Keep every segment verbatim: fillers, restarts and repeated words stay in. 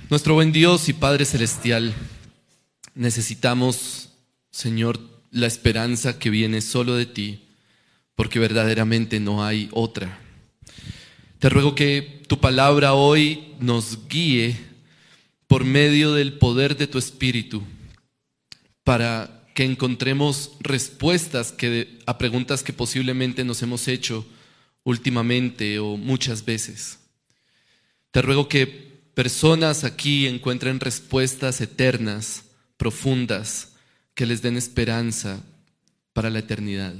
Nuestro buen Dios y Padre Celestial, necesitamos, Señor, la esperanza que viene solo de ti, porque verdaderamente no hay otra. Te ruego que tu palabra hoy nos guíe por medio del poder de tu Espíritu, para que encontremos respuestas que, a preguntas que posiblemente nos hemos hecho últimamente o muchas veces. Te ruego que personas aquí encuentren respuestas eternas, profundas, que les den esperanza para la eternidad.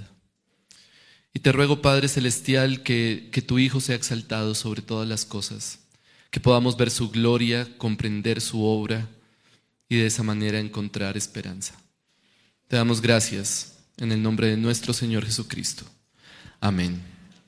Y te ruego, Padre Celestial, que, que tu Hijo sea exaltado sobre todas las cosas, que podamos ver su gloria, comprender su obra y de esa manera encontrar esperanza. Te damos gracias en el nombre de nuestro Señor Jesucristo. Amén.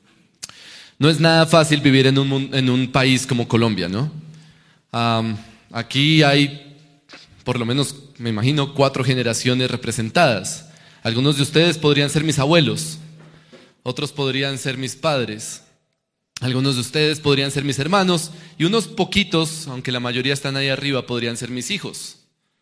No es nada fácil vivir en un, en un país como Colombia, ¿no? Um, aquí hay, por lo menos, me imagino, cuatro generaciones representadas. Algunos de ustedes podrían ser mis abuelos, otros podrían ser mis padres, algunos de ustedes podrían ser mis hermanos y unos poquitos, aunque la mayoría están ahí arriba, podrían ser mis hijos.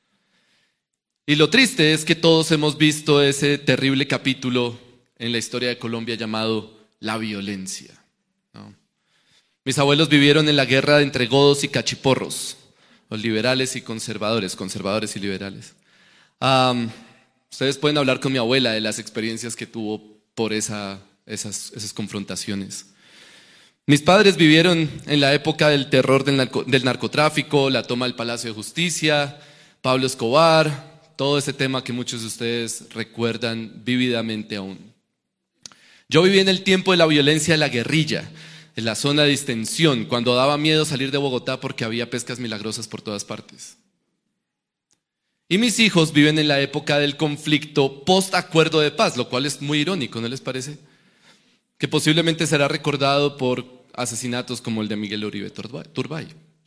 Y lo triste es que todos hemos visto ese terrible capítulo en la historia de Colombia llamado la violencia, ¿no? Mis abuelos vivieron en la guerra entre godos y cachiporros, los liberales y conservadores, conservadores y liberales. Um, ustedes pueden hablar con mi abuela de las experiencias que tuvo por esa, esas, esas confrontaciones. Mis padres vivieron en la época del terror del, narco, del narcotráfico, la toma del Palacio de Justicia, Pablo Escobar, todo ese tema que muchos de ustedes recuerdan vívidamente aún. Yo viví en el tiempo de la violencia de la guerrilla, en la zona de distensión, cuando daba miedo salir de Bogotá porque había pescas milagrosas por todas partes. Y mis hijos viven en la época del conflicto post-acuerdo de paz, lo cual es muy irónico, ¿no les parece? Que posiblemente será recordado por asesinatos como el de Miguel Uribe Turbay.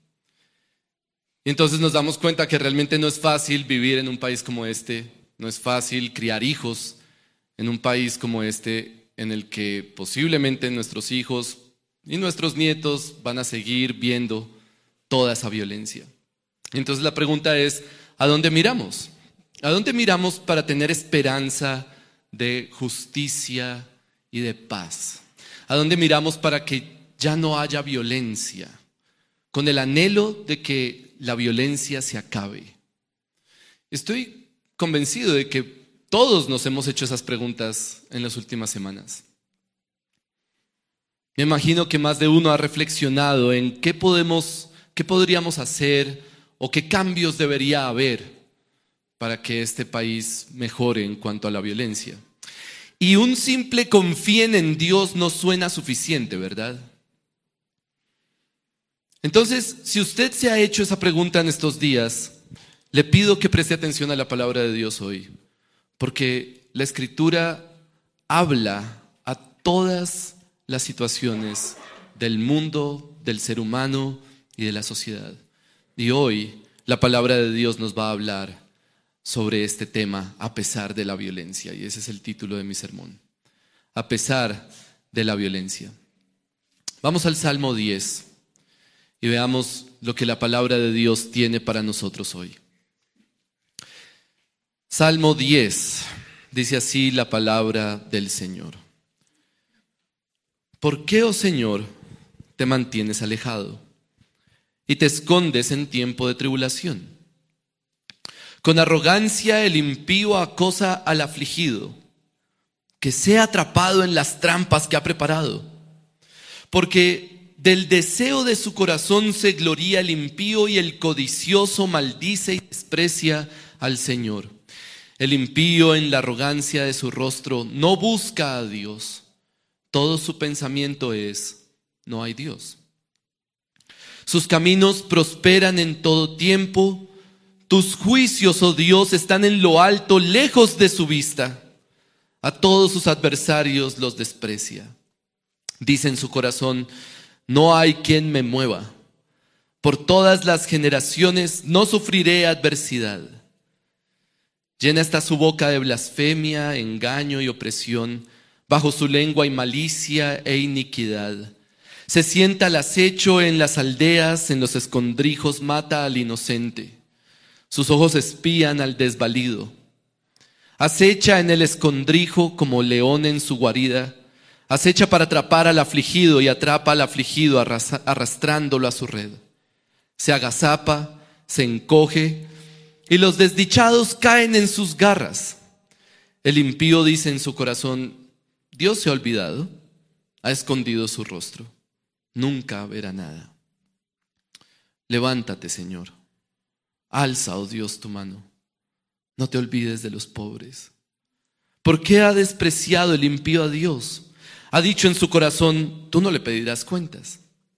Y entonces nos damos cuenta que realmente no es fácil vivir en un país como este, no es fácil criar hijos en un país como este, en el que posiblemente nuestros hijos y nuestros nietos van a seguir viendo toda esa violencia. Entonces la pregunta es, ¿a dónde miramos? ¿A dónde miramos para tener esperanza de justicia y de paz? ¿A dónde miramos para que ya no haya violencia? Con el anhelo de que la violencia se acabe. Estoy convencido de que todos nos hemos hecho esas preguntas en las últimas semanas. Me imagino que más de uno ha reflexionado en qué podemos, qué podríamos hacer o qué cambios debería haber para que este país mejore en cuanto a la violencia. Y un simple confíen en Dios no suena suficiente, ¿verdad? Entonces, si usted se ha hecho esa pregunta en estos días, le pido que preste atención a la palabra de Dios hoy, porque la Escritura habla a todas las situaciones del mundo, del ser humano y de la sociedad. Y hoy la palabra de Dios nos va a hablar sobre este tema a pesar de la violencia, y ese es el título de mi sermón, a pesar de la violencia. Vamos al Salmo diez y veamos lo que la palabra de Dios tiene para nosotros hoy. Salmo diez, dice así la palabra del Señor. ¿Por qué, oh Señor, te mantienes alejado y te escondes en tiempo de tribulación? Con arrogancia el impío acosa al afligido, que sea atrapado en las trampas que ha preparado. Porque del deseo de su corazón se gloría el impío y el codicioso maldice y desprecia al Señor. El impío en la arrogancia de su rostro no busca a Dios. Todo su pensamiento es, no hay Dios. Sus caminos prosperan en todo tiempo. Tus juicios, oh Dios, están en lo alto, lejos de su vista. A todos sus adversarios los desprecia. Dice en su corazón, no hay quien me mueva. Por todas las generaciones no sufriré adversidad. Llena está su boca de blasfemia, engaño y opresión. Bajo su lengua hay malicia e iniquidad. Se sienta al acecho en las aldeas, en los escondrijos mata al inocente. Sus ojos espían al desvalido. Acecha en el escondrijo como león en su guarida. Acecha para atrapar al afligido y atrapa al afligido arrastrándolo a su red. Se agazapa, se encoge y los desdichados caen en sus garras. El impío dice en su corazón: Dios se ha olvidado, ha escondido su rostro, nunca verá nada. Levántate, Señor, alza, oh Dios, tu mano, no te olvides de los pobres. ¿Por qué ha despreciado el impío a Dios? Ha dicho en su corazón: tú no le pedirás cuentas.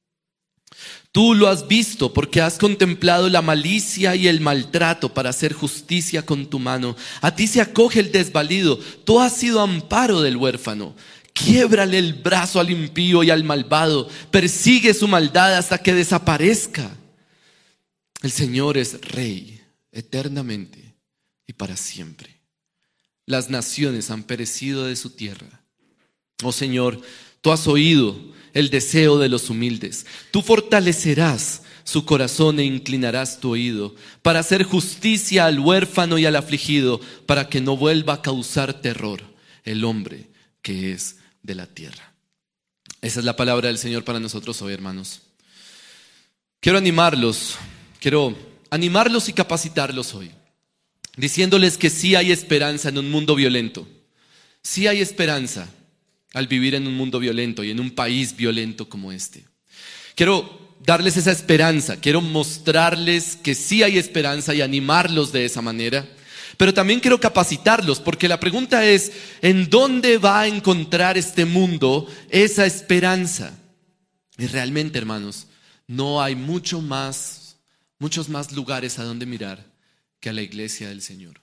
Tú lo has visto porque has contemplado la malicia y el maltrato para hacer justicia con tu mano. A ti se acoge el desvalido, tú has sido amparo del huérfano. Quiébrale el brazo al impío y al malvado, persigue su maldad hasta que desaparezca. El Señor es Rey eternamente y para siempre. Las naciones han perecido de su tierra. Oh Señor, tú has oído el deseo de los humildes. Tú fortalecerás su corazón e inclinarás tu oído para hacer justicia al huérfano y al afligido, para que no vuelva a causar terror el hombre que es de la tierra. Esa es la palabra del Señor para nosotros hoy, hermanos. Quiero animarlos, quiero animarlos y capacitarlos hoy, diciéndoles que sí hay esperanza en un mundo violento. Sí hay esperanza al vivir en un mundo violento y en un país violento como este. Quiero darles esa esperanza, quiero mostrarles que sí hay esperanza y animarlos de esa manera, pero también quiero capacitarlos, porque la pregunta es: ¿en dónde va a encontrar este mundo esa esperanza? Y realmente, hermanos, no hay mucho más, muchos más lugares a donde mirar que a la iglesia del Señor.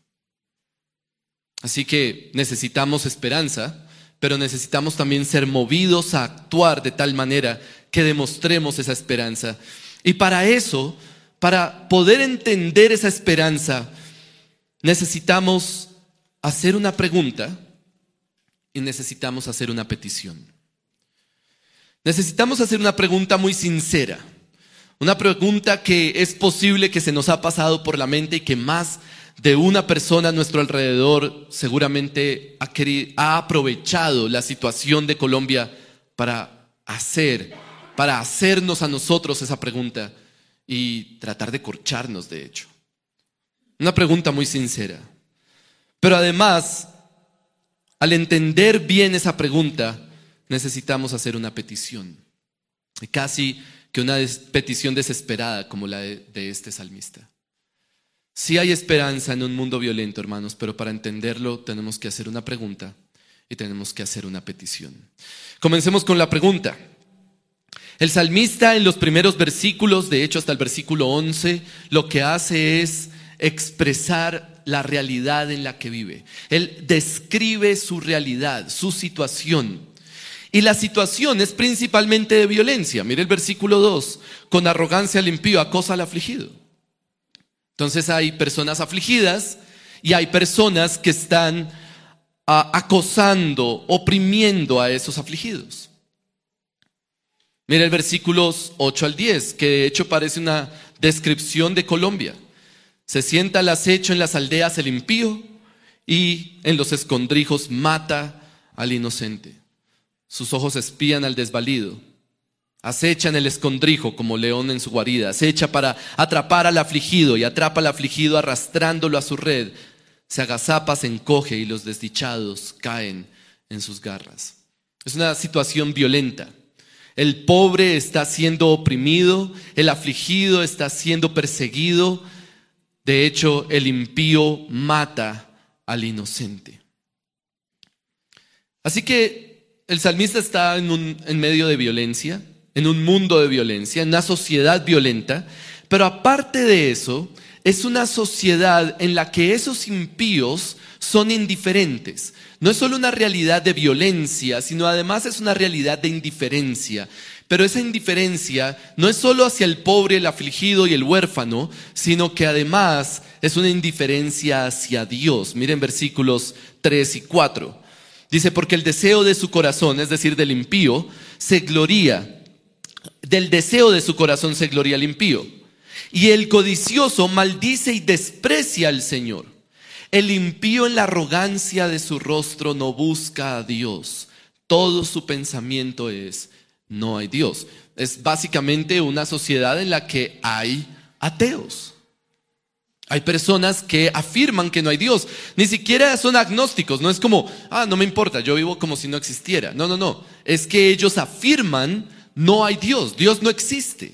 Así que necesitamos esperanza, pero necesitamos también ser movidos a actuar de tal manera que demostremos esa esperanza. Y para eso, para poder entender esa esperanza, necesitamos hacer una pregunta y necesitamos hacer una petición. Necesitamos hacer una pregunta muy sincera, una pregunta que es posible que se nos ha pasado por la mente y que más de una persona a nuestro alrededor seguramente ha, querido, ha aprovechado la situación de Colombia para hacer, para hacernos a nosotros esa pregunta y tratar de corcharnos, de hecho. Una pregunta muy sincera. Pero además, al entender bien esa pregunta, necesitamos hacer una petición. Casi que una des- petición desesperada como la de, de este salmista. Sí hay esperanza en un mundo violento, hermanos, pero para entenderlo tenemos que hacer una pregunta y tenemos que hacer una petición. Comencemos con la pregunta. El salmista en los primeros versículos, de hecho hasta el versículo once, lo que hace es expresar la realidad en la que vive. Él describe su realidad, su situación. Y la situación es principalmente de violencia. Mire el versículo dos. Con arrogancia al impío acosa al afligido. Entonces hay personas afligidas y hay personas que están uh, acosando, oprimiendo a esos afligidos. Mira el versículos ocho al diez, que de hecho parece una descripción de Colombia. Se sienta al acecho en las aldeas el impío y en los escondrijos mata al inocente. Sus ojos espían al desvalido. Acecha en el escondrijo como león en su guarida. Acecha para atrapar al afligido y atrapa al afligido arrastrándolo a su red. Se agazapa, se encoge y los desdichados caen en sus garras. Es una situación violenta. El pobre está siendo oprimido, el afligido está siendo perseguido. De hecho, el impío mata al inocente. Así que el salmista está en, un, en medio de violencia, en un mundo de violencia, en una sociedad violenta, pero aparte de eso, es una sociedad en la que esos impíos son indiferentes. No es solo una realidad de violencia, sino además es una realidad de indiferencia. Pero esa indiferencia no es solo hacia el pobre, el afligido y el huérfano, sino que además es una indiferencia hacia Dios. Miren versículos tres y cuatro. Dice, porque el deseo de su corazón, es decir, del impío, se gloría del deseo de su corazón se gloria el impío. Y el codicioso maldice y desprecia al Señor. El impío en la arrogancia de su rostro no busca a Dios. Todo su pensamiento es, no hay Dios. Es básicamente una sociedad en la que hay ateos. Hay personas que afirman que no hay Dios. Ni siquiera son agnósticos. No es como, ah, no me importa, yo vivo como si no existiera. No, no, no. Es que ellos afirman, no hay Dios. Dios no existe.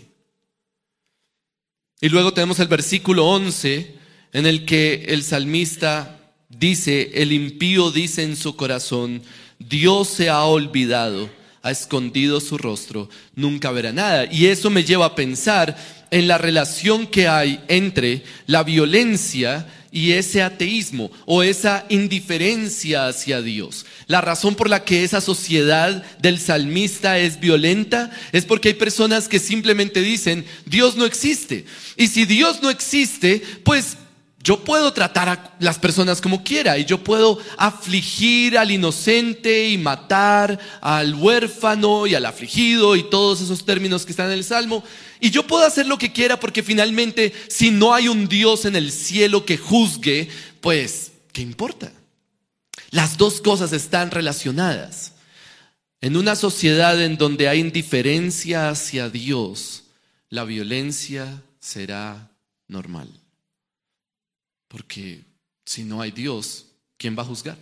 Y luego tenemos el versículo once, en el que el salmista dice, el impío dice en su corazón, Dios se ha olvidado, ha escondido su rostro, nunca verá nada. Y eso me lleva a pensar en la relación que hay entre la violencia y ese ateísmo o esa indiferencia hacia Dios. La razón por la que esa sociedad del salmista es violenta es porque hay personas que simplemente dicen, Dios no existe. Y si Dios no existe, pues yo puedo tratar a las personas como quiera y yo puedo afligir al inocente y matar al huérfano y al afligido y todos esos términos que están en el Salmo. Y yo puedo hacer lo que quiera porque finalmente si no hay un Dios en el cielo que juzgue, pues, ¿qué importa? Las dos cosas están relacionadas. En una sociedad en donde hay indiferencia hacia Dios, la violencia será normal. Porque si no hay Dios, ¿quién va a juzgar?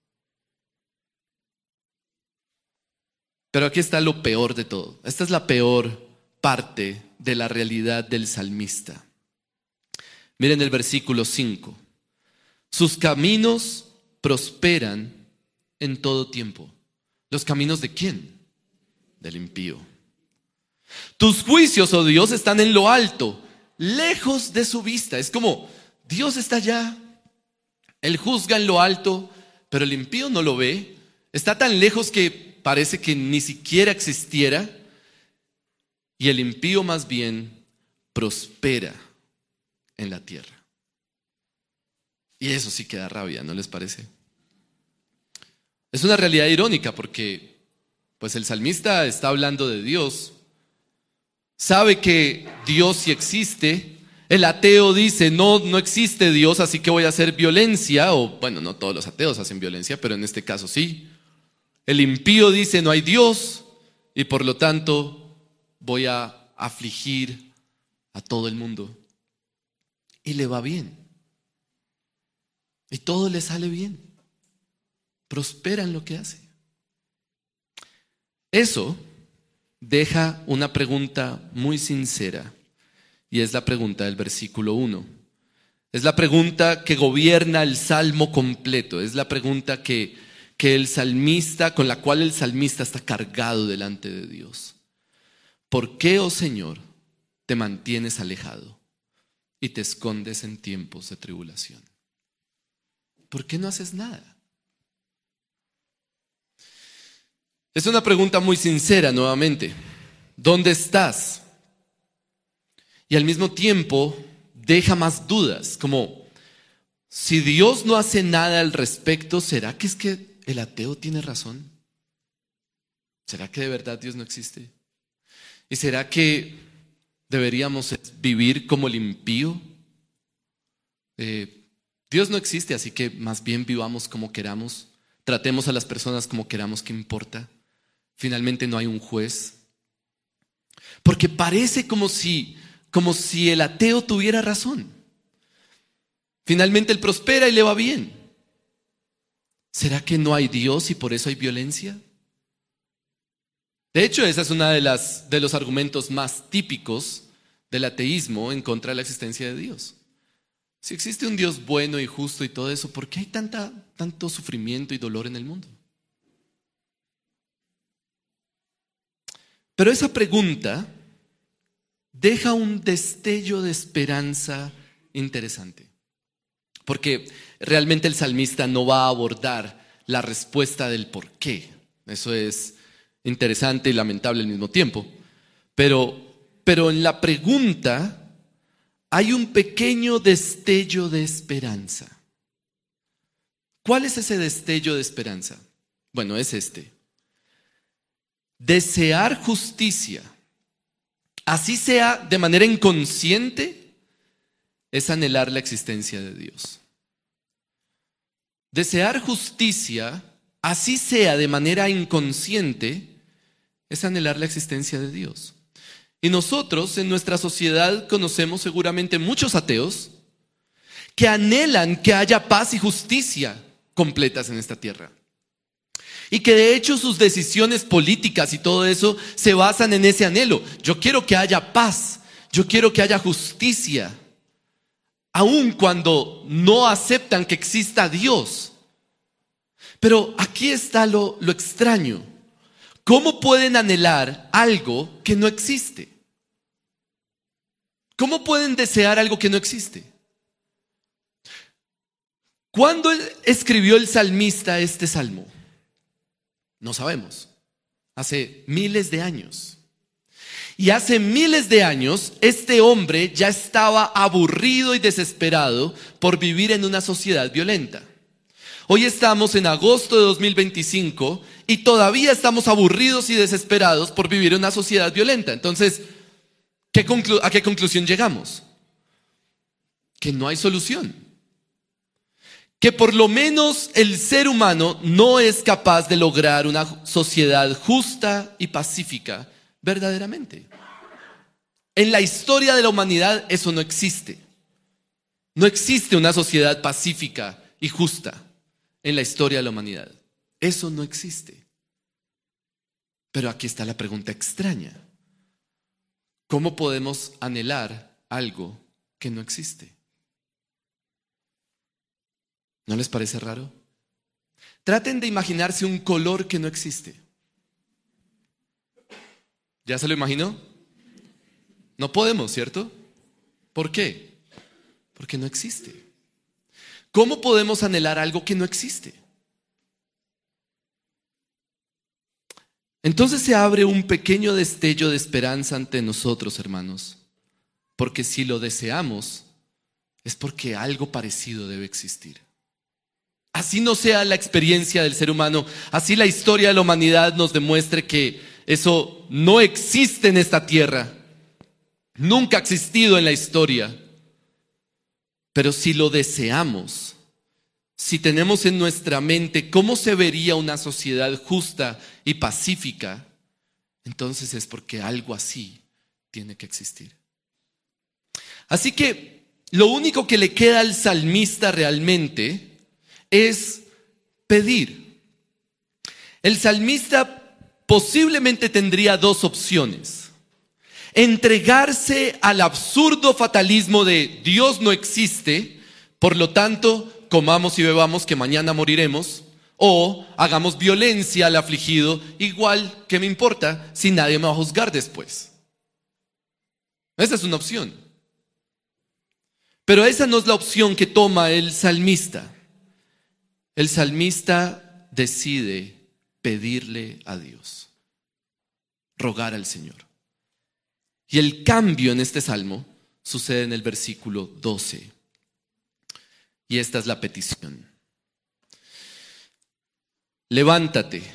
Pero aquí está lo peor de todo. Esta es la peor parte de la realidad del salmista. Miren el versículo cinco. Sus caminos prosperan en todo tiempo. ¿Los caminos de quién? Del impío. Tus juicios, oh Dios, están en lo alto, lejos de su vista. Es como, Dios está allá, Él juzga en lo alto, pero el impío no lo ve. Está tan lejos que parece que ni siquiera existiera. Y el impío más bien prospera en la tierra. Y eso sí que da rabia, ¿no les parece? Es una realidad irónica porque pues el salmista está hablando de Dios. Sabe que Dios sí existe. El ateo dice, no, no existe Dios, así que voy a hacer violencia. O bueno, no todos los ateos hacen violencia, pero en este caso sí. El impío dice, no hay Dios, y por lo tanto voy a afligir a todo el mundo. Y le va bien. Y todo le sale bien. Prospera en lo que hace. Eso deja una pregunta muy sincera. Y es la pregunta del versículo uno. Es la pregunta que gobierna el salmo completo. Es la pregunta que, que el salmista, con la cual el salmista está cargado delante de Dios. ¿Por qué, oh Señor, te mantienes alejado y te escondes en tiempos de tribulación? ¿Por qué no haces nada? Es una pregunta muy sincera nuevamente. ¿Dónde estás? Y al mismo tiempo deja más dudas, como si Dios no hace nada al respecto, ¿será que es que el ateo tiene razón? ¿Será que de verdad Dios no existe? ¿Y será que deberíamos vivir como el impío? Eh, Dios no existe, así que más bien vivamos como queramos. Tratemos a las personas como queramos, ¿qué importa? Finalmente no hay un juez. Porque parece como si, como si el ateo tuviera razón. Finalmente él prospera y le va bien. ¿Será que no hay Dios y por eso hay violencia? De hecho, ese es uno de, las, de los argumentos más típicos del ateísmo en contra de la existencia de Dios. Si existe un Dios bueno y justo y todo eso, ¿por qué hay tanta, tanto sufrimiento y dolor en el mundo? Pero esa pregunta deja un destello de esperanza interesante. Porque realmente el salmista no va a abordar la respuesta del por qué. Eso es interesante y lamentable al mismo tiempo. Pero, pero en la pregunta hay un pequeño destello de esperanza. ¿Cuál es ese destello de esperanza? Bueno, es este. Desear justicia así sea de manera inconsciente, es anhelar la existencia de Dios. Desear justicia, así sea de manera inconsciente, es anhelar la existencia de Dios. Y nosotros en nuestra sociedad conocemos seguramente muchos ateos que anhelan que haya paz y justicia completas en esta tierra. Y que de hecho sus decisiones políticas y todo eso se basan en ese anhelo. Yo quiero que haya paz, yo quiero que haya justicia, aun cuando no aceptan que exista Dios. Pero aquí está lo, lo extraño. ¿Cómo pueden anhelar algo que no existe? ¿Cómo pueden desear algo que no existe? ¿Cuándo escribió el salmista este salmo? No sabemos. Hace miles de años. Y hace miles de años este hombre ya estaba aburrido y desesperado por vivir en una sociedad violenta. Hoy estamos en agosto de dos mil veinticinco y todavía estamos aburridos y desesperados por vivir en una sociedad violenta. Entonces, ¿qué conclu- ¿a qué conclusión llegamos? Que no hay solución. Que por lo menos el ser humano no es capaz de lograr una sociedad justa y pacífica verdaderamente. En la historia de la humanidad eso no existe. No existe una sociedad pacífica y justa en la historia de la humanidad. Eso no existe. Pero aquí está la pregunta extraña. ¿Cómo podemos anhelar algo que no existe? ¿No les parece raro? Traten de imaginarse un color que no existe. ¿Ya se lo imaginó? No podemos, ¿cierto? ¿Por qué? Porque no existe. ¿Cómo podemos anhelar algo que no existe? Entonces se abre un pequeño destello de esperanza ante nosotros, hermanos. Porque si lo deseamos, es porque algo parecido debe existir. Así no sea la experiencia del ser humano, así la historia de la humanidad nos demuestre que eso no existe en esta tierra, nunca ha existido en la historia. Pero si lo deseamos, si tenemos en nuestra mente cómo se vería una sociedad justa y pacífica, entonces es porque algo así tiene que existir. Así que lo único que le queda al salmista realmente es pedir. El salmista posiblemente tendría dos opciones: entregarse al absurdo fatalismo de Dios no existe, por lo tanto comamos y bebamos que mañana moriremos, o hagamos violencia al afligido, igual, ¿qué me importa si nadie me va a juzgar después? Esa es una opción. Pero esa no es la opción que toma el salmista. El salmista decide pedirle a Dios, rogar al Señor. Y el cambio en este salmo sucede en el versículo doce. Y esta es la petición. Levántate.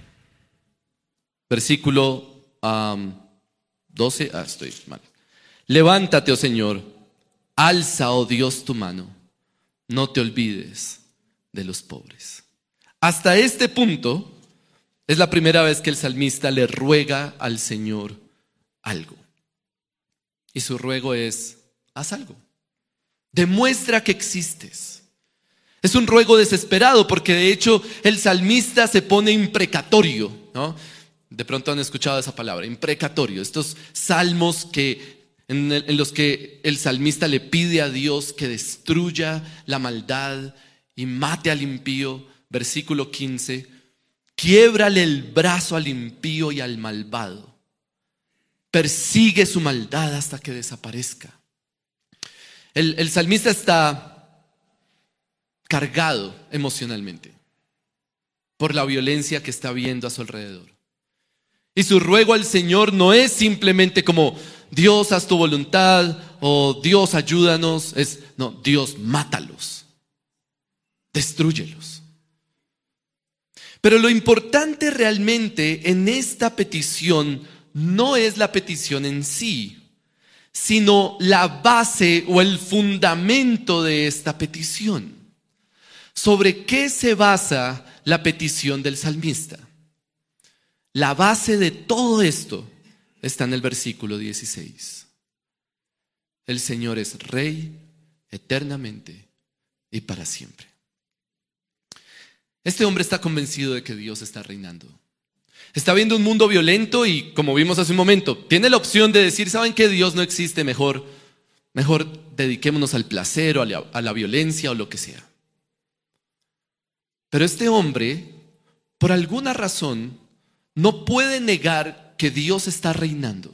Versículo um, doce. Ah, estoy mal. Levántate, oh Señor. Alza, oh Dios, tu mano. No te olvides de los pobres. Hasta este punto es la primera vez que el salmista le ruega al Señor algo. Y su ruego es: haz algo. Demuestra que existes. Es un ruego desesperado porque de hecho el salmista se pone imprecatorio, ¿no? De pronto han escuchado esa palabra, imprecatorio. Estos salmos que en, el, en los que el salmista le pide a Dios que destruya la maldad y mate al impío. Versículo quince: quiébrale el brazo al impío y al malvado. Persigue su maldad hasta que desaparezca. El, el salmista está cargado emocionalmente por la violencia que está viendo a su alrededor. Y su ruego al Señor no es simplemente como: Dios, haz tu voluntad, o Dios, ayúdanos. Es, no, Dios, mátalos. Destrúyelos. Pero lo importante realmente en esta petición no es la petición en sí, sino la base o el fundamento de esta petición. ¿Sobre qué se basa la petición del salmista? La base de todo esto está en el versículo dieciséis. El Señor es Rey eternamente y para siempre. Este hombre está convencido de que Dios está reinando. Está viendo un mundo violento y, como vimos hace un momento, tiene la opción de decir, ¿saben qué? Dios no existe, mejor, mejor dediquémonos al placer o a la, a la violencia o lo que sea. Pero este hombre, por alguna razón, no puede negar que Dios está reinando.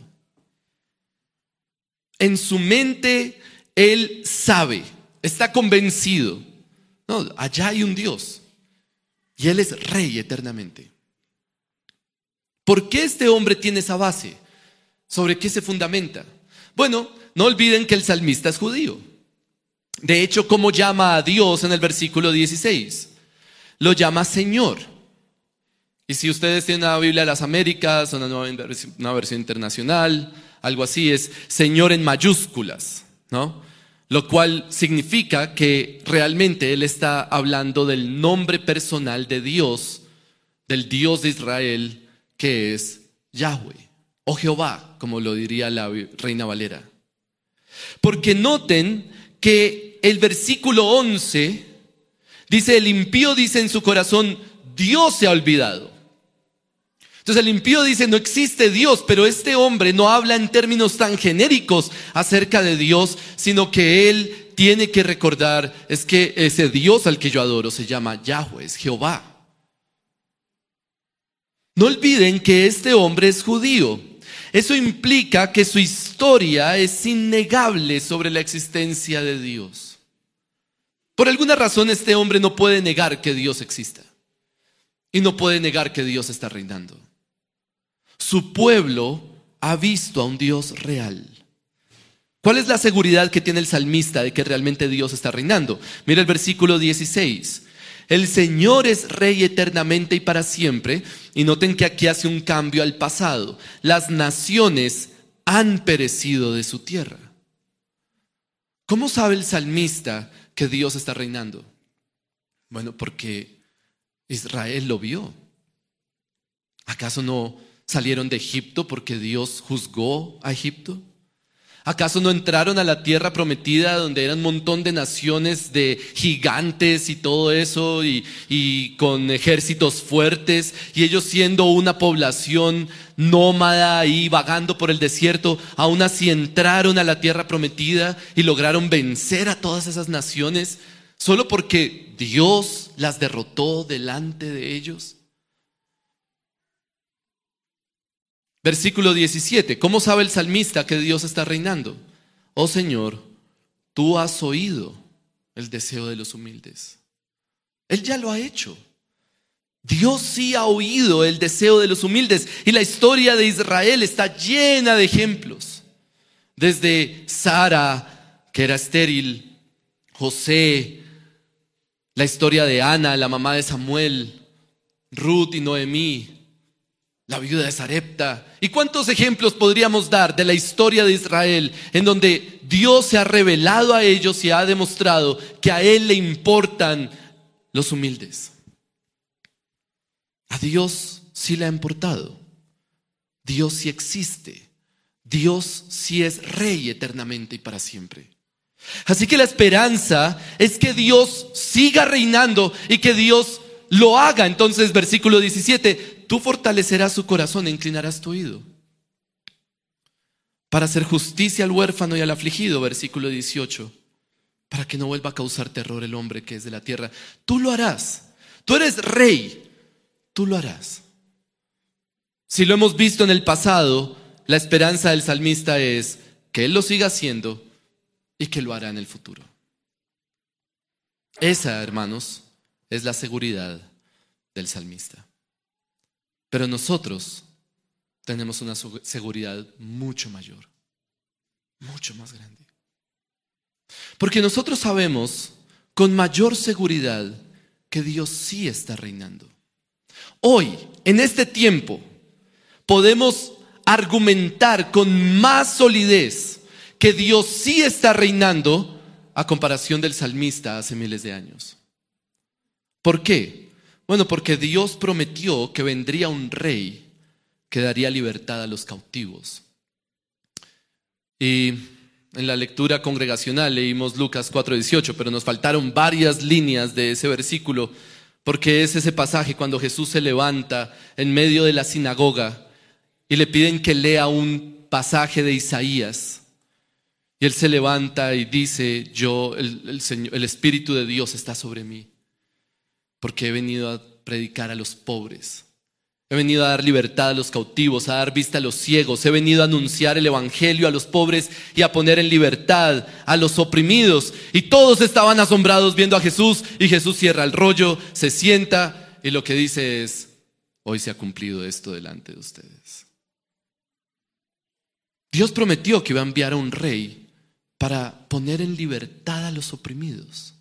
En su mente, él sabe, está convencido. No, allá hay un Dios y Él es Rey eternamente. ¿Por qué este hombre tiene esa base? ¿Sobre qué se fundamenta? Bueno, no olviden que el salmista es judío. De hecho, ¿cómo llama a Dios en el versículo dieciséis? Lo llama Señor. Y si ustedes tienen una Biblia de las Américas, una, nueva, una versión internacional, algo así, es Señor en mayúsculas, ¿no? Lo cual significa que realmente él está hablando del nombre personal de Dios, del Dios de Israel, que es Yahweh, o Jehová, como lo diría la Reina Valera. Porque noten que el versículo once dice, el impío dice en su corazón, Dios se ha olvidado. Entonces el impío dice, no existe Dios, pero este hombre no habla en términos tan genéricos acerca de Dios, sino que él tiene que recordar, es que ese Dios al que yo adoro se llama Yahweh, es Jehová. No olviden que este hombre es judío. Eso implica que su historia es innegable sobre la existencia de Dios. Por alguna razón este hombre no puede negar que Dios exista y no puede negar que Dios está reinando. Su pueblo ha visto a un Dios real. ¿Cuál es la seguridad que tiene el salmista de que realmente Dios está reinando? Mira el versículo dieciséis. El Señor es Rey eternamente y para siempre. Y noten que aquí hace un cambio al pasado. Las naciones han perecido de su tierra. ¿Cómo sabe el salmista que Dios está reinando? Bueno, porque Israel lo vio. ¿Acaso no salieron de Egipto porque Dios juzgó a Egipto? ¿Acaso no entraron a la tierra prometida donde eran un montón de naciones de gigantes y todo eso y, y con ejércitos fuertes y ellos siendo una población nómada ahí vagando por el desierto, aún así entraron a la tierra prometida y lograron vencer a todas esas naciones solo porque Dios las derrotó delante de ellos? Versículo diecisiete. ¿Cómo sabe el salmista que Dios está reinando? Oh Señor, tú has oído el deseo de los humildes. Él ya lo ha hecho. Dios sí ha oído el deseo de los humildes. Y la historia de Israel está llena de ejemplos. Desde Sara, que era estéril, José, la historia de Ana, la mamá de Samuel, Ruth y Noemí, la viuda de Sarepta. ¿Y cuántos ejemplos podríamos dar de la historia de Israel en donde Dios se ha revelado a ellos y ha demostrado que a Él le importan los humildes? A Dios sí le ha importado. Dios sí existe. Dios sí es Rey eternamente y para siempre. Así que la esperanza es que Dios siga reinando y que Dios lo haga. Entonces, versículo diecisiete. Tú fortalecerás su corazón e inclinarás tu oído para hacer justicia al huérfano y al afligido, versículo dieciocho, para que no vuelva a causar terror el hombre que es de la tierra. Tú lo harás. Tú eres Rey. Tú lo harás. Si lo hemos visto en el pasado, la esperanza del salmista es que Él lo siga haciendo y que lo hará en el futuro. Esa, hermanos, es la seguridad del salmista. Pero nosotros tenemos una seguridad mucho mayor, mucho más grande. Porque nosotros sabemos con mayor seguridad que Dios sí está reinando. Hoy, en este tiempo, podemos argumentar con más solidez que Dios sí está reinando a comparación del salmista hace miles de años. ¿Por qué? Bueno, porque Dios prometió que vendría un rey que daría libertad a los cautivos. Y en la lectura congregacional leímos Lucas cuatro dieciocho, pero nos faltaron varias líneas de ese versículo, porque es ese pasaje cuando Jesús se levanta en medio de la sinagoga y le piden que lea un pasaje de Isaías. Y él se levanta y dice, yo, el, el, Señor, el Espíritu de Dios está sobre mí, porque he venido a predicar a los pobres. He venido a dar libertad a los cautivos, a dar vista a los ciegos. He venido a anunciar el evangelio a los pobres y a poner en libertad a los oprimidos. Y todos estaban asombrados viendo a Jesús. Y Jesús cierra el rollo, se sienta y lo que dice es, hoy se ha cumplido esto delante de ustedes. Dios prometió que iba a enviar a un rey para poner en libertad a los oprimidos.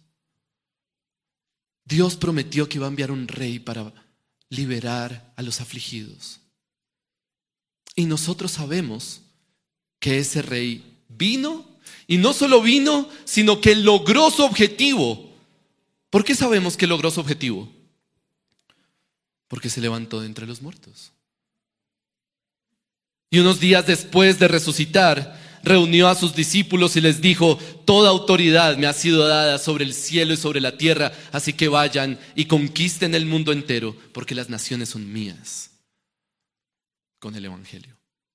Dios prometió que iba a enviar un rey para liberar a los afligidos. Y nosotros sabemos que ese rey vino, y no solo vino, sino que logró su objetivo. ¿Por qué sabemos que logró su objetivo? Porque se levantó de entre los muertos. Y unos días después de resucitar, reunió a sus discípulos y les dijo, toda autoridad me ha sido dada sobre el cielo y sobre la tierra, así que vayan y conquisten el mundo entero, porque las naciones son mías, con el evangelio.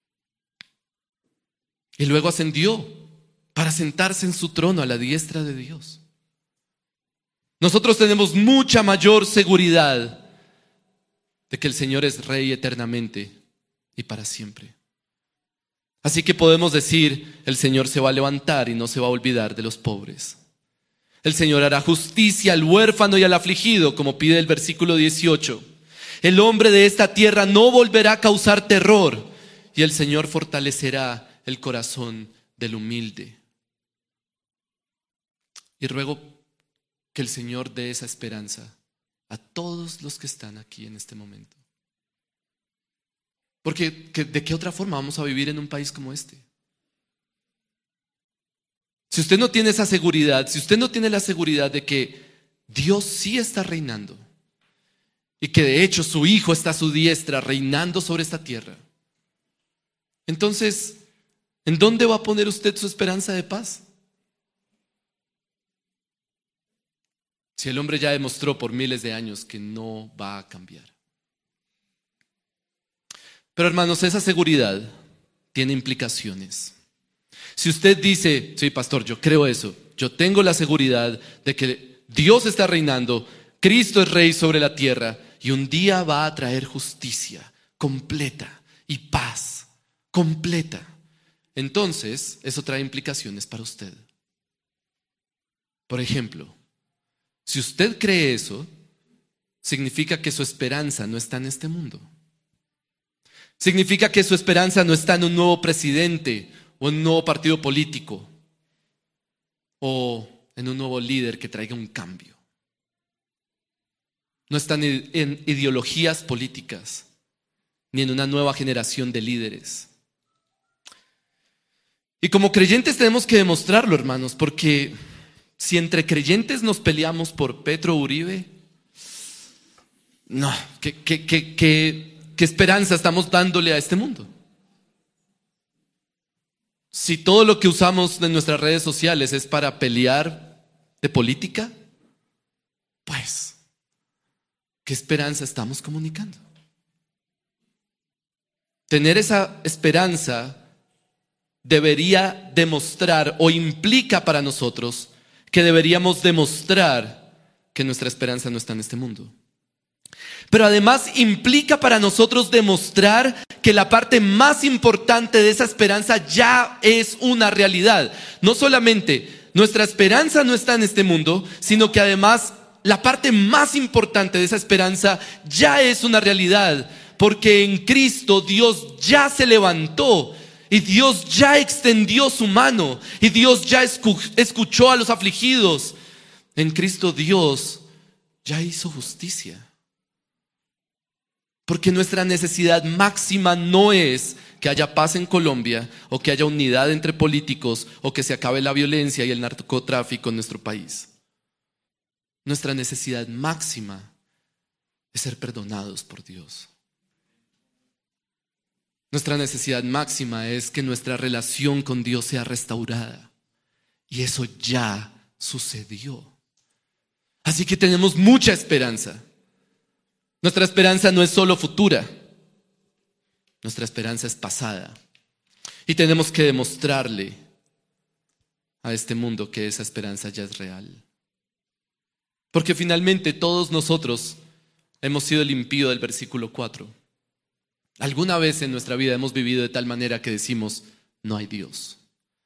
Y luego ascendió para sentarse en su trono a la diestra de Dios. Nosotros tenemos mucha mayor seguridad de que el Señor es Rey eternamente y para siempre. Así que podemos decir, el Señor se va a levantar y no se va a olvidar de los pobres. El Señor hará justicia al huérfano y al afligido, como pide el versículo dieciocho. El hombre de esta tierra no volverá a causar terror, y el Señor fortalecerá el corazón del humilde. Y ruego que el Señor dé esa esperanza a todos los que están aquí en este momento. Porque ¿de qué otra forma vamos a vivir en un país como este? Si usted no tiene esa seguridad, si usted no tiene la seguridad de que Dios sí está reinando y que de hecho su Hijo está a su diestra reinando sobre esta tierra, entonces, ¿en dónde va a poner usted su esperanza de paz? Si el hombre ya demostró por miles de años que no va a cambiar. Pero hermanos, esa seguridad tiene implicaciones. Si usted dice, sí, pastor, yo creo eso, yo tengo la seguridad de que Dios está reinando, Cristo es Rey sobre la tierra y un día va a traer justicia completa y paz completa. Entonces, eso trae implicaciones para usted. Por ejemplo, si usted cree eso, significa que su esperanza no está en este mundo. Significa que su esperanza no está en un nuevo presidente o en un nuevo partido político o en un nuevo líder que traiga un cambio. No está en ideologías políticas ni en una nueva generación de líderes. Y como creyentes tenemos que demostrarlo, hermanos, porque si entre creyentes nos peleamos por Petro Uribe, no, ¿qué, qué, qué, qué ¿Qué esperanza estamos dándole a este mundo? Si todo lo que usamos en nuestras redes sociales es para pelear de política, pues, ¿qué esperanza estamos comunicando? Tener esa esperanza debería demostrar o implica para nosotros que deberíamos demostrar que nuestra esperanza no está en este mundo. Pero además implica para nosotros demostrar que la parte más importante de esa esperanza ya es una realidad. No solamente nuestra esperanza no está en este mundo, sino que además la parte más importante de esa esperanza ya es una realidad. Porque en Cristo Dios ya se levantó y Dios ya extendió su mano y Dios ya escuchó a los afligidos. En Cristo Dios ya hizo justicia. Porque nuestra necesidad máxima no es que haya paz en Colombia o que haya unidad entre políticos o que se acabe la violencia y el narcotráfico en nuestro país. Nuestra necesidad máxima es ser perdonados por Dios. Nuestra necesidad máxima es que nuestra relación con Dios sea restaurada. Y eso ya sucedió. Así que tenemos mucha esperanza. Nuestra esperanza no es solo futura. Nuestra esperanza es pasada. Y tenemos que demostrarle a este mundo que esa esperanza ya es real. Porque finalmente todos nosotros hemos sido el impío del versículo cuatro. Alguna vez en nuestra vida hemos vivido de tal manera que decimos, no hay Dios.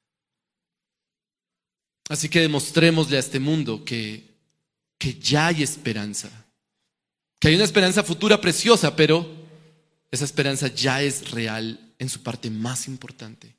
Así que demostrémosle a este mundo que, que ya hay esperanza. Que hay una esperanza futura preciosa, pero esa esperanza ya es real en su parte más importante.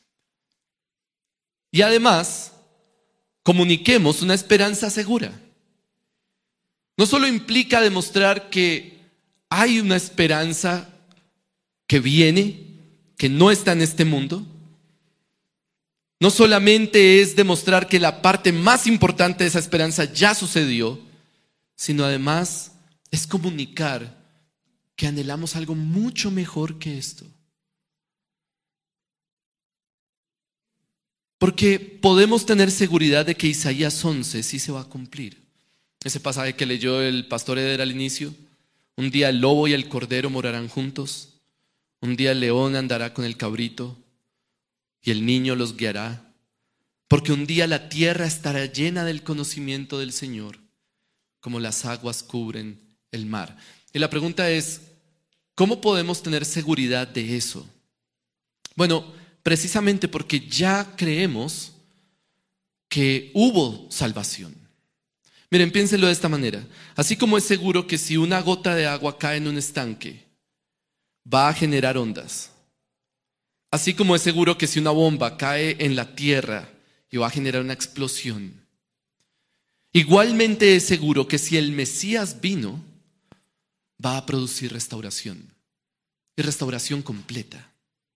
Y además, comuniquemos una esperanza segura. No solo implica demostrar que hay una esperanza que viene, que no está en este mundo. No solamente es demostrar que la parte más importante de esa esperanza ya sucedió, sino además es comunicar que anhelamos algo mucho mejor que esto. Porque podemos tener seguridad de que Isaías once sí se va a cumplir. Ese pasaje que leyó el pastor Eder al inicio. Un día el lobo y el cordero morarán juntos. Un día el león andará con el cabrito y el niño los guiará. Porque un día la tierra estará llena del conocimiento del Señor, como las aguas cubren el mar. Y la pregunta es, ¿cómo podemos tener seguridad de eso? Bueno, precisamente porque ya creemos que hubo salvación. Miren, piénsenlo de esta manera. Así como es seguro que si una gota de agua cae en un estanque, va a generar ondas. Así como es seguro que si una bomba cae en la tierra y va a generar una explosión. Igualmente es seguro que si el Mesías vino, va a producir restauración. Y restauración completa.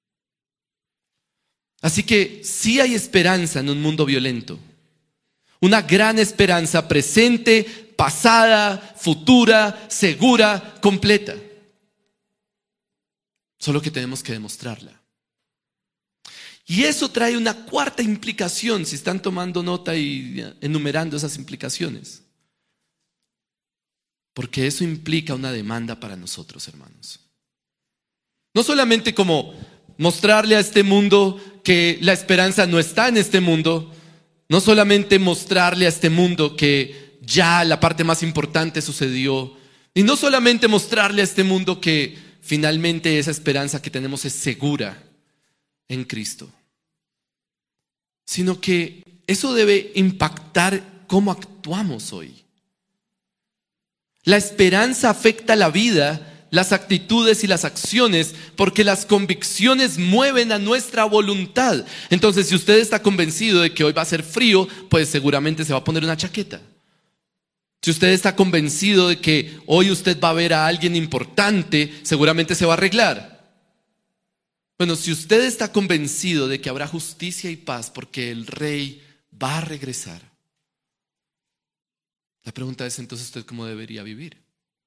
Así que sí hay esperanza en un mundo violento. Una gran esperanza presente, pasada, futura, segura, completa. Solo que tenemos que demostrarla. Y eso trae una cuarta implicación, si están tomando nota y enumerando esas implicaciones. Porque eso implica una demanda para nosotros, hermanos. No solamente como mostrarle a este mundo que la esperanza no está en este mundo, no solamente mostrarle a este mundo que ya la parte más importante sucedió, y no solamente mostrarle a este mundo que finalmente esa esperanza que tenemos es segura en Cristo, sino que eso debe impactar cómo actuamos hoy. La esperanza afecta la vida, las actitudes y las acciones, porque las convicciones mueven a nuestra voluntad. Entonces, si usted está convencido de que hoy va a ser frío, pues seguramente se va a poner una chaqueta. Si usted está convencido de que hoy usted va a ver a alguien importante, seguramente se va a arreglar. Bueno, si usted está convencido de que habrá justicia y paz porque el rey va a regresar, la pregunta es entonces usted cómo debería vivir.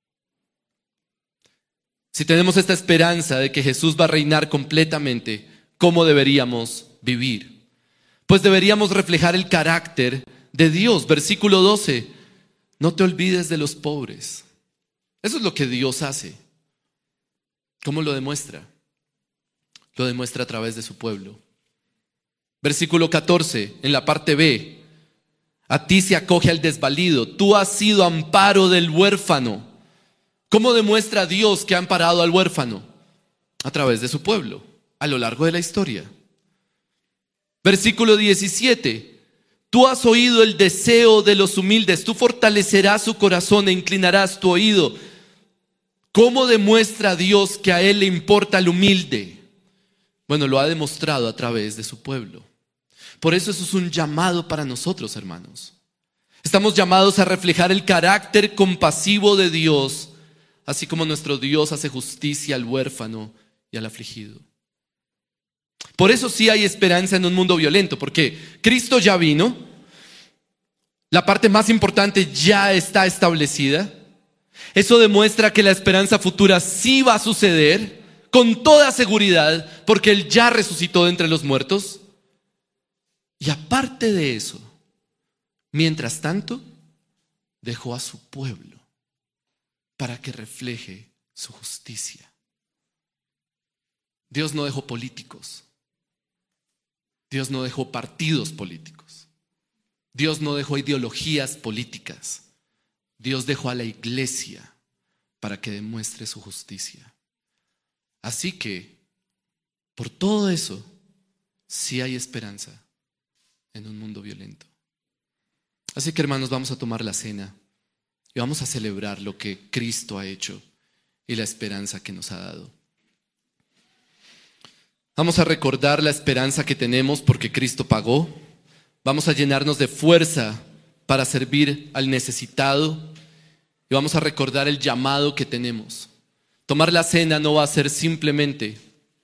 Si tenemos esta esperanza de que Jesús va a reinar completamente, ¿cómo deberíamos vivir? Pues deberíamos reflejar el carácter de Dios. Versículo doce, no te olvides de los pobres. Eso es lo que Dios hace. ¿Cómo lo demuestra? Lo demuestra a través de su pueblo. Versículo catorce, en la parte B. A ti se acoge al desvalido. Tú has sido amparo del huérfano. ¿Cómo demuestra Dios que ha amparado al huérfano? A través de su pueblo, a lo largo de la historia. Versículo diecisiete. Tú has oído el deseo de los humildes. Tú fortalecerás su corazón e inclinarás tu oído. ¿Cómo demuestra Dios que a Él le importa el humilde? Bueno, lo ha demostrado a través de su pueblo. Por eso eso es un llamado para nosotros, hermanos. Estamos llamados a reflejar el carácter compasivo de Dios, así como nuestro Dios hace justicia al huérfano y al afligido. Por eso sí hay esperanza en un mundo violento, porque Cristo ya vino, la parte más importante ya está establecida. Eso demuestra que la esperanza futura sí va a suceder con toda seguridad, porque Él ya resucitó de entre los muertos. Y aparte de eso, mientras tanto, dejó a su pueblo para que refleje su justicia. Dios no dejó políticos. Dios no dejó partidos políticos. Dios no dejó ideologías políticas. Dios dejó a la iglesia para que demuestre su justicia. Así que, por todo eso, sí hay esperanza en un mundo violento. Así que, hermanos, vamos a tomar la cena y vamos a celebrar lo que Cristo ha hecho y la esperanza que nos ha dado. Vamos a recordar la esperanza que tenemos porque Cristo pagó. Vamos a llenarnos de fuerza para servir al necesitado y vamos a recordar el llamado que tenemos. Tomar la cena no va a ser simplemente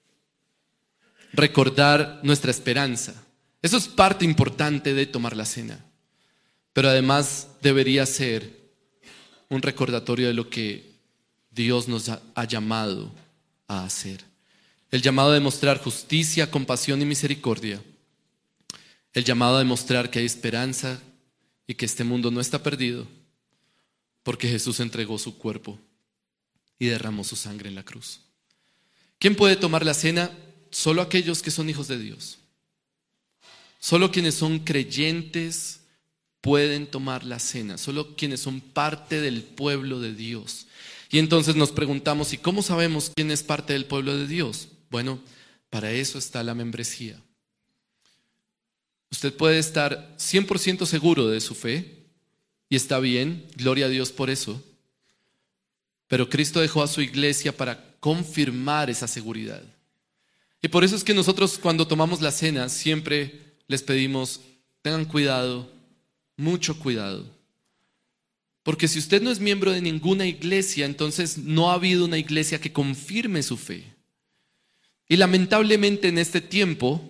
recordar nuestra esperanza. Eso es parte importante de tomar la cena. Pero además debería ser un recordatorio de lo que Dios nos ha llamado a hacer. El llamado a demostrar justicia, compasión y misericordia. El llamado a demostrar que hay esperanza y que este mundo no está perdido, porque Jesús entregó su cuerpo y derramó su sangre en la cruz. ¿Quién puede tomar la cena? Solo aquellos que son hijos de Dios. Solo quienes son creyentes pueden tomar la cena. Solo quienes son parte del pueblo de Dios. Y entonces nos preguntamos, ¿y cómo sabemos quién es parte del pueblo de Dios? Bueno, para eso está la membresía. Usted puede estar cien por ciento seguro de su fe y está bien, gloria a Dios por eso. Pero Cristo dejó a su iglesia para confirmar esa seguridad. Y por eso es que nosotros cuando tomamos la cena siempre les pedimos, tengan cuidado, mucho cuidado. Porque si usted no es miembro de ninguna iglesia, entonces no ha habido una iglesia que confirme su fe. Y lamentablemente en este tiempo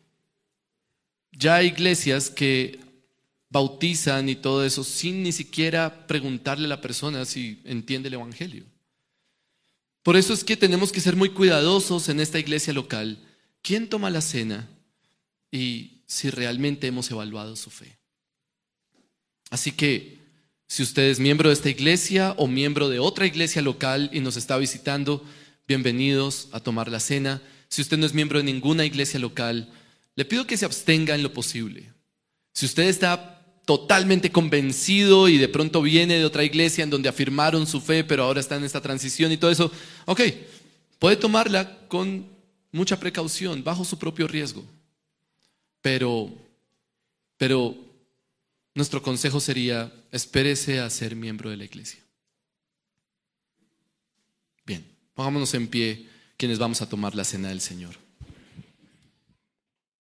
ya hay iglesias que bautizan y todo eso sin ni siquiera preguntarle a la persona si entiende el evangelio. Por eso es que tenemos que ser muy cuidadosos en esta iglesia local. ¿Quién toma la cena? Y si realmente hemos evaluado su fe. Así que si usted es miembro de esta iglesia o miembro de otra iglesia local y nos está visitando, bienvenidos a tomar la cena. Si usted no es miembro de ninguna iglesia local, le pido que se abstenga en lo posible. Si usted está totalmente convencido y de pronto viene de otra iglesia en donde afirmaron su fe, pero ahora está en esta transición y todo eso, ok, puede tomarla con mucha precaución, bajo su propio riesgo. Pero, pero nuestro consejo sería, espérese a ser miembro de la iglesia. Bien, pongámonos en pie quienes vamos a tomar la cena del Señor.